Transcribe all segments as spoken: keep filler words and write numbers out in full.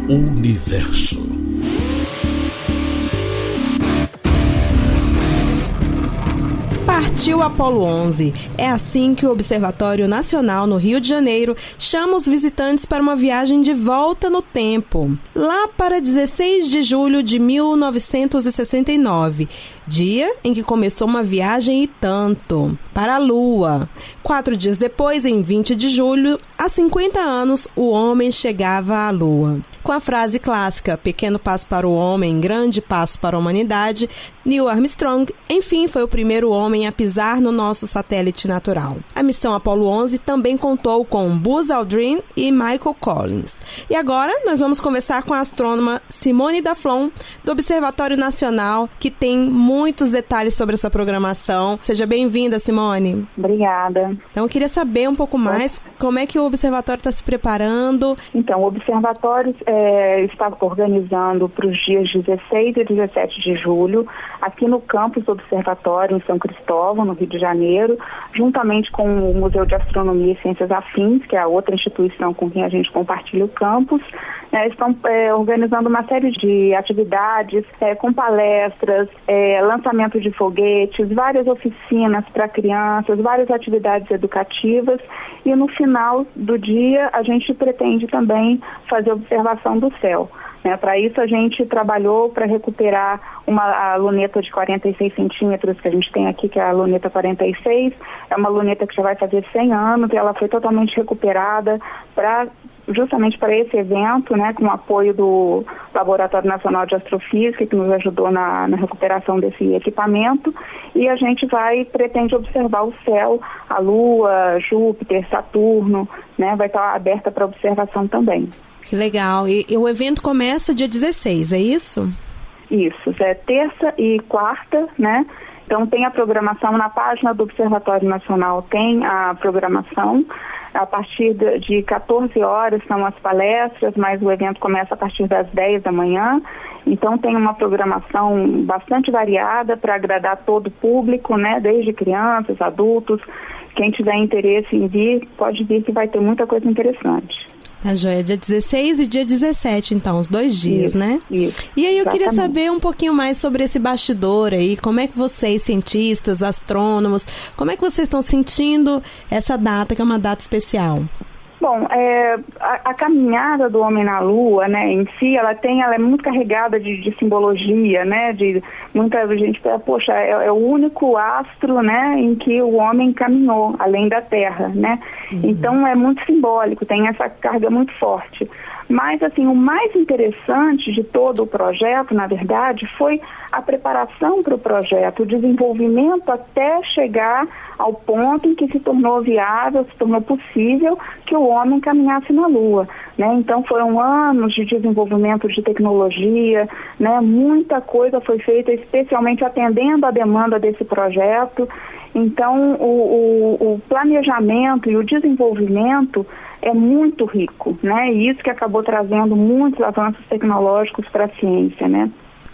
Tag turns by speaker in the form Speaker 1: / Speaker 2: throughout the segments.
Speaker 1: Universo.
Speaker 2: Partiu Apolo onze. É assim que o Observatório Nacional no Rio de Janeiro chama os visitantes para uma viagem de volta no tempo, lá para dezesseis de julho de mil novecentos e sessenta e nove, dia em que começou uma viagem e tanto, para a Lua. Quatro dias depois, em vinte de julho, há cinquenta anos, o homem chegava à Lua. Com a frase clássica, pequeno passo para o homem, grande passo para a humanidade, Neil Armstrong, enfim, foi o primeiro homem a pisar no nosso satélite natural. A missão Apolo onze também contou com Buzz Aldrin e Michael Collins. E agora nós vamos conversar com a astrônoma Simone Daflon, do Observatório Nacional, que tem muitos detalhes sobre essa programação. Seja bem-vinda, Simone.
Speaker 3: Obrigada.
Speaker 2: Então, eu queria saber um pouco mais como é que o Observatório está se preparando.
Speaker 3: Então, o Observatório é, está organizando para os dias dezesseis e dezessete de julho, aqui no campus do Observatório, em São Cristóvão, no Rio de Janeiro, juntamente com o Museu de Astronomia e Ciências Afins, que é a outra instituição com quem a gente compartilha o campus, né, estão é, organizando uma série de atividades, é, com palestras, é, lançamento de foguetes, várias oficinas para crianças, várias atividades educativas, e no final do dia a gente pretende também fazer observação do céu. Né? Para isso a gente trabalhou para recuperar uma a luneta de quarenta e seis centímetros que a gente tem aqui, que é a luneta quarenta e seis, é uma luneta que já vai fazer cem anos, e ela foi totalmente recuperada para justamente para esse evento, né, com o apoio do Laboratório Nacional de Astrofísica, que nos ajudou na, na recuperação desse equipamento, e a gente vai, pretende observar o céu, a Lua, Júpiter, Saturno, né, vai estar aberta para observação também.
Speaker 2: Que legal. E, e o evento começa dia dezesseis, é isso?
Speaker 3: Isso, é terça e quarta, né? Então tem a programação na página do Observatório Nacional, tem a programação. A partir de quatorze horas são as palestras, mas o evento começa a partir das dez da manhã. Então tem uma programação bastante variada para agradar todo o público, né? Desde crianças, adultos. Quem tiver interesse em vir, pode vir, que vai ter muita coisa interessante.
Speaker 2: Tá joia, dia dezesseis e dia dezessete, então, os dois dias,
Speaker 3: isso,
Speaker 2: né?
Speaker 3: Isso,
Speaker 2: e aí eu
Speaker 3: exatamente.
Speaker 2: Queria saber um pouquinho mais sobre esse bastidor aí, como é que vocês, cientistas, astrônomos, como é que vocês estão sentindo essa data, que é uma data especial?
Speaker 3: Bom, é, a, a caminhada do homem na Lua, né, em si, ela tem, ela é muito carregada de, de simbologia, né, de muita gente fala, poxa, é, é o único astro, né, em que o homem caminhou, além da Terra, né, uhum. Então é muito simbólico, tem essa carga muito forte. Mas, assim, o mais interessante de todo o projeto, na verdade, foi a preparação para o projeto, o desenvolvimento até chegar ao ponto em que se tornou viável, se tornou possível que o homem caminhasse na Lua, né? Então, foram anos de desenvolvimento de tecnologia, né? Muita coisa foi feita, especialmente atendendo a demanda desse projeto. Então, o, o, o planejamento e o desenvolvimento é muito rico, né? E isso que acabou trazendo muitos avanços tecnológicos para a ciência, né?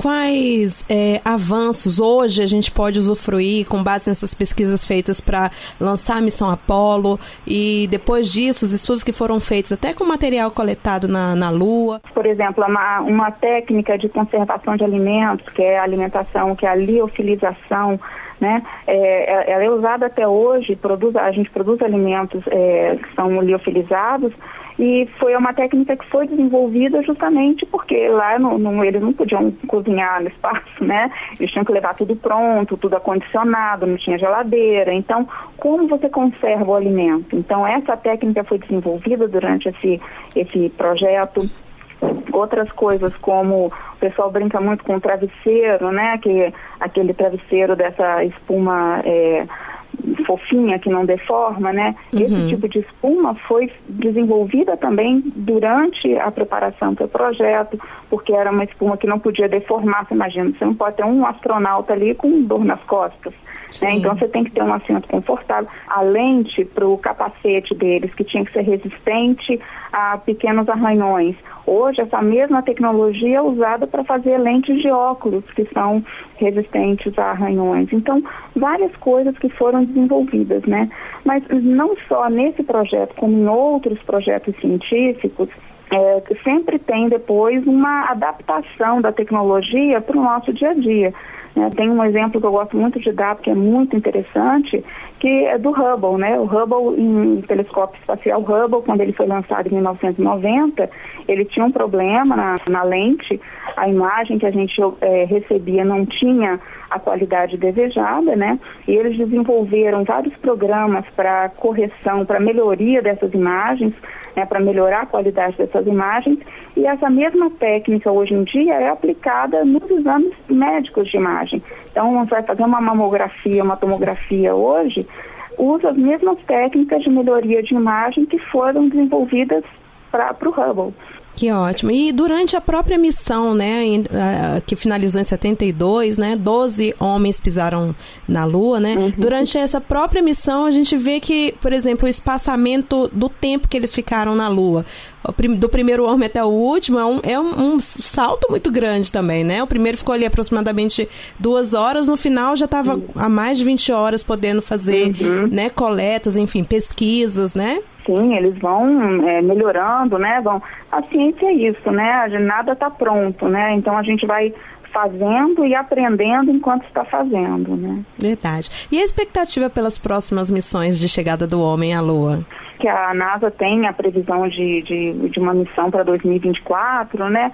Speaker 2: Quais é, avanços hoje a gente pode usufruir com base nessas pesquisas feitas para lançar a missão Apolo, e depois disso os estudos que foram feitos até com material coletado na, na Lua?
Speaker 3: Por exemplo, uma, uma técnica de conservação de alimentos, que é a alimentação, que é a liofilização, né? É, ela é usada até hoje, produz, a gente produz alimentos é, que são liofilizados, e foi uma técnica que foi desenvolvida justamente porque lá no, no, eles não podiam cozinhar no espaço, né? Eles tinham que levar tudo pronto, tudo acondicionado, não tinha geladeira. Então, como você conserva o alimento? Então, essa técnica foi desenvolvida durante esse, esse projeto. Outras coisas, como o pessoal brinca muito com o travesseiro, né? Que, aquele travesseiro dessa espuma é, fofinha que não deforma, né? Uhum. Esse tipo de espuma foi desenvolvida também durante a preparação do projeto, porque era uma espuma que não podia deformar. Você imagina, você não pode ter um astronauta ali com dor nas costas, né? Então você tem que ter um assento confortável. A lente para o capacete deles, que tinha que ser resistente a pequenos arranhões. Hoje, essa mesma tecnologia é usada para fazer lentes de óculos, que são resistentes a arranhões. Então, várias coisas que foram desenvolvidas, né? Mas não só nesse projeto, como em outros projetos científicos, é, sempre tem depois uma adaptação da tecnologia para o nosso dia a dia. É, tem um exemplo que eu gosto muito de dar, porque é muito interessante, que é do Hubble, né? O Hubble, em telescópio espacial Hubble, quando ele foi lançado em mil novecentos e noventa, ele tinha um problema na, na lente, a imagem que a gente é, recebia não tinha a qualidade desejada, né? E eles desenvolveram vários programas para correção, para melhoria dessas imagens, né, para melhorar a qualidade dessas imagens, e essa mesma técnica hoje em dia é aplicada nos exames médicos de imagem. Então, você vai fazer uma mamografia, uma tomografia hoje, usa as mesmas técnicas de melhoria de imagem que foram desenvolvidas para o Hubble.
Speaker 2: Que ótimo. E durante a própria missão, né, em, uh, que finalizou em setenta e dois, né, doze homens pisaram na Lua, né? Uhum. Durante essa própria missão, a gente vê que, por exemplo, o espaçamento do tempo que eles ficaram na Lua, do primeiro homem até o último, é um, é um, um salto muito grande também, né? O primeiro ficou ali aproximadamente duas horas, no final já estava uhum. há mais de vinte horas podendo fazer, uhum. né, coletas, enfim, pesquisas, né?
Speaker 3: Sim, eles vão é, melhorando, né? Vão... A ciência é isso, né? Nada está pronto, né? Então a gente vai fazendo e aprendendo enquanto está fazendo, né?
Speaker 2: Verdade. E a expectativa pelas próximas missões de chegada do homem à Lua?
Speaker 3: Que a NASA tem a previsão de, de, de uma missão para dois mil e vinte e quatro, né?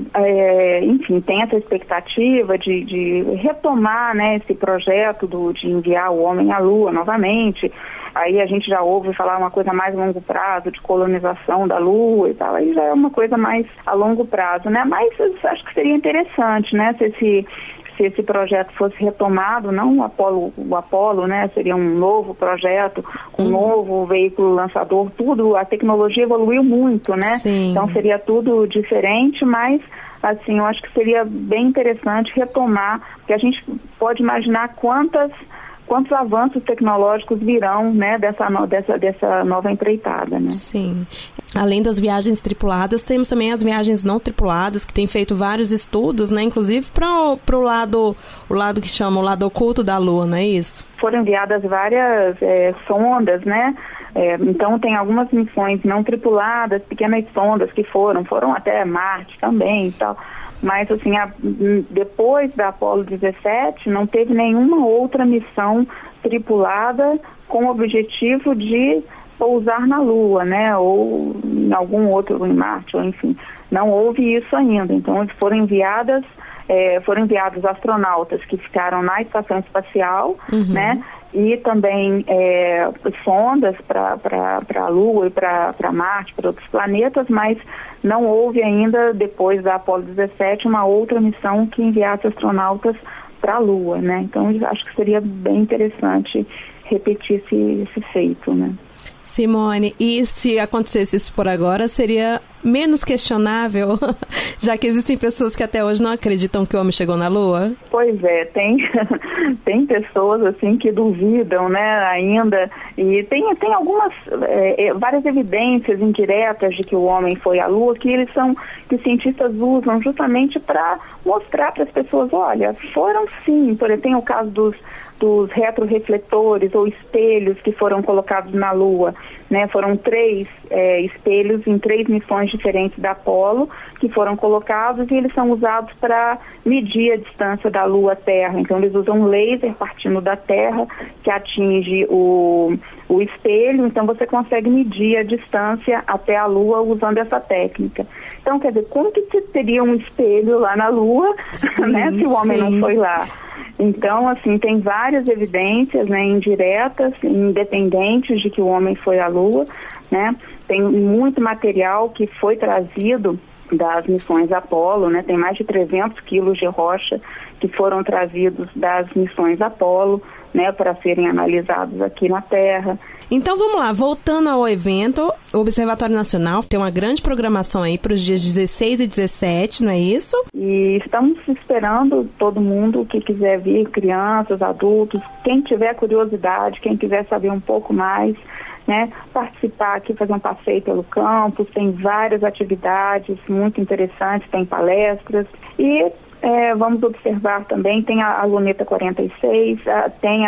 Speaker 3: É, enfim, tem essa expectativa de, de retomar, né, esse projeto do, de enviar o homem à Lua novamente. Aí a gente já ouve falar uma coisa mais a longo prazo, de colonização da Lua e tal, aí já é uma coisa mais a longo prazo, né? Mas acho que seria interessante, né, se esse, se esse projeto fosse retomado, não o Apolo, o Apolo, né, seria um novo projeto, um uhum. novo veículo lançador, tudo, a tecnologia evoluiu muito, né?
Speaker 2: Sim.
Speaker 3: Então seria tudo diferente, mas assim, eu acho que seria bem interessante retomar, porque a gente pode imaginar quantas quantos avanços tecnológicos virão, né, dessa, dessa, dessa nova empreitada, né?
Speaker 2: Sim. Além das viagens tripuladas, temos também as viagens não tripuladas, que tem feito vários estudos, né, inclusive para o lado, o lado que chama o lado oculto da Lua, não é isso?
Speaker 3: Foram enviadas várias é, sondas, né? É, então tem algumas missões não tripuladas, pequenas sondas que foram, foram até Marte também e tal. Mas, assim, a, depois da Apolo dezessete, não teve nenhuma outra missão tripulada com o objetivo de pousar na Lua, né? Ou em algum outro, em Marte, ou enfim. Não houve isso ainda. Então, foram enviadas, é, foram enviados astronautas que ficaram na estação espacial, uhum. né? E também é, sondas para a Lua e para Marte, para outros planetas, mas não houve ainda, depois da Apolo dezessete, uma outra missão que enviasse astronautas para a Lua, né? Então, acho que seria bem interessante repetir esse, esse feito, né?
Speaker 2: Simone, e se acontecesse isso por agora, seria menos questionável, já que existem pessoas que até hoje não acreditam que o homem chegou na Lua?
Speaker 3: Pois é, tem, tem pessoas assim que duvidam, né, ainda, e tem, tem algumas, é, várias evidências indiretas de que o homem foi à Lua, que eles são, que os cientistas usam justamente para mostrar para as pessoas, olha, foram sim, por exemplo, tem o caso dos dos retrorefletores ou espelhos que foram colocados na Lua, né? Foram três é, espelhos em três missões diferentes da Apolo que foram colocados e eles são usados para medir a distância da Lua à Terra. Então eles usam um laser partindo da Terra que atinge o, o espelho, então você consegue medir a distância até a Lua usando essa técnica. Então, quer dizer, como que você teria um espelho lá na Lua, sim, né, se o homem sim. não foi lá? Então, assim, tem várias evidências, né, indiretas, independentes de que o homem foi à Lua, né? Tem muito material que foi trazido das missões Apolo, né? Tem mais de trezentos quilos de rocha que foram trazidos das missões Apolo, né, para serem analisados aqui na Terra.
Speaker 2: Então vamos lá, voltando ao evento, o Observatório Nacional tem uma grande programação aí para os dias dezesseis e dezessete, não é isso?
Speaker 3: E estamos esperando todo mundo que quiser vir, crianças, adultos, quem tiver curiosidade, quem quiser saber um pouco mais, né, participar aqui, fazer um passeio pelo campus, tem várias atividades muito interessantes, tem palestras e É, vamos observar também, tem a, a Luneta quarenta e seis, a, tem a,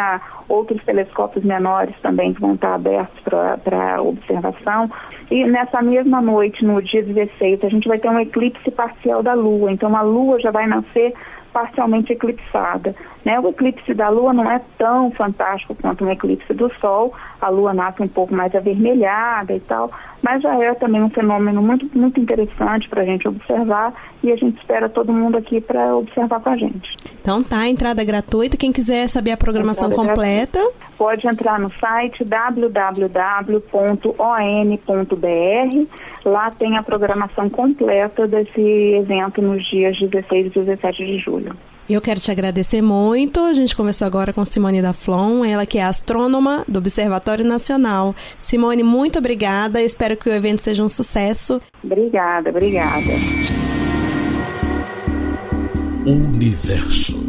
Speaker 3: outros telescópios menores também que vão estar abertos para observação. E nessa mesma noite, no dia dezesseis, a gente vai ter um eclipse parcial da Lua. Então a Lua já vai nascer parcialmente eclipsada, né? O eclipse da Lua não é tão fantástico quanto um eclipse do Sol. A Lua nasce um pouco mais avermelhada e tal, mas já é também um fenômeno muito, muito interessante para a gente observar, e a gente espera todo mundo aqui para observar com a gente.
Speaker 2: Então tá, entrada gratuita. Quem quiser saber a programação entrada completa, gratuita,
Speaker 3: pode entrar no site w w w ponto o n ponto b r. Lá tem a programação completa desse evento nos dias dezesseis e dezessete de julho.
Speaker 2: Eu quero te agradecer muito. A gente conversou agora com Simone Daflon, ela que é astrônoma do Observatório Nacional. Simone, muito obrigada. Eu espero que o evento seja um sucesso.
Speaker 3: Obrigada, obrigada.
Speaker 1: Universo.